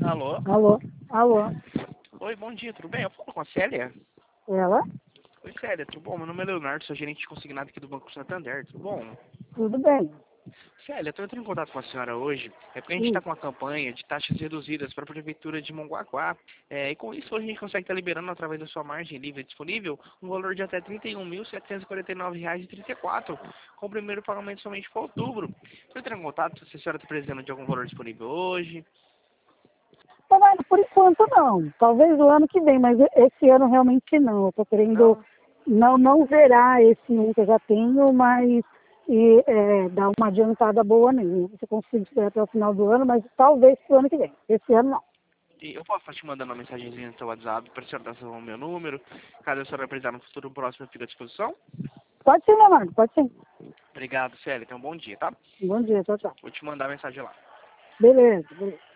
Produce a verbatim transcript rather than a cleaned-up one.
Alô? Alô? Alô? Oi, bom dia, tudo bem? Eu falo com a Célia. Ela? Oi, Célia, tudo bom? Meu nome é Leonardo, sou gerente de consignado aqui do Banco Santander, tudo bom? Tudo bem. Célia, estou entrando em contato com a senhora hoje, é porque a gente Hum. está com uma campanha de taxas reduzidas para a Prefeitura de Mongaguá, é, e com isso hoje a gente consegue estar liberando, através da sua margem livre disponível, um valor de até trinta e um mil, setecentos e quarenta e nove reais e trinta e quatro centavos, com o primeiro pagamento somente para outubro. Estou entrando em contato se a senhora está precisando de algum valor disponível hoje. Mas, por enquanto não. Talvez o ano que vem, mas esse ano realmente não. Eu estou querendo Não? não, não zerar esse um que eu já tenho, mas e, é, dar uma adiantada boa nele. Se eu consigo esperar até o final do ano, mas talvez para o ano que vem. Esse ano não. E eu posso estar te mandando uma mensagenzinha no seu WhatsApp para a senhora dar o meu número, caso a senhora precisar no futuro próximo eu fico à disposição? Pode ser, Leonardo, pode ser. Obrigado, Célia. Tenha um bom dia, tá? Bom dia, tchau, tchau. Vou te mandar a mensagem lá. Beleza, beleza.